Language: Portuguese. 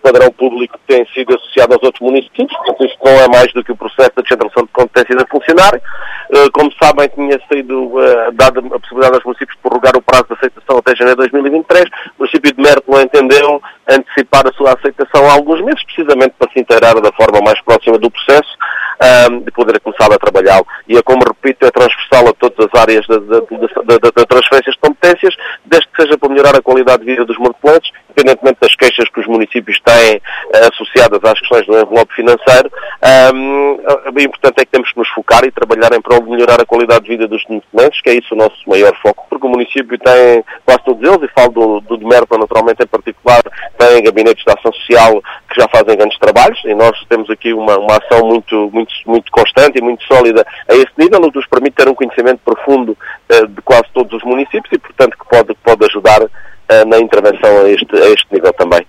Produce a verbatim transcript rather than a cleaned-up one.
padrão público que tem sido associado aos outros municípios. Portanto, isto não é mais do que o processo da descentralização de competências a funcionário. Como sabem, tinha sido dada a possibilidade aos municípios de prorrogar o prazo de aceitação até janeiro de dois mil e vinte e três. O município de Mértola entendeu antecipar a sua aceitação há alguns meses, precisamente para se inteirar da forma mais próxima do processo, um, de poder começar a trabalhá-lo. E é, como repito, é transversal a todas as áreas da, da, da, da, da transferências de competências, desde que seja para melhorar a qualidade de vida dos monopolenses, independentemente das queixas que os municípios têm uh, associadas às questões do envelope financeiro. Um, o importante é que temos que nos focar e trabalhar em prol de melhorar a qualidade de vida dos monopolenses, que é isso o nosso maior foco, porque o município tem quase todos eles, e falo do, do de Mértola naturalmente em particular, tem gabinetes de ação social que já fazem grandes trabalhos, e nós temos aqui uma, uma ação muito, muito, muito constante e muito sólida a esse nível, o que nos permite ter um conhecimento profundo uh, de quase todos os municípios e, portanto, que pode, pode ajudar uh, na intervenção a este, a este nível também.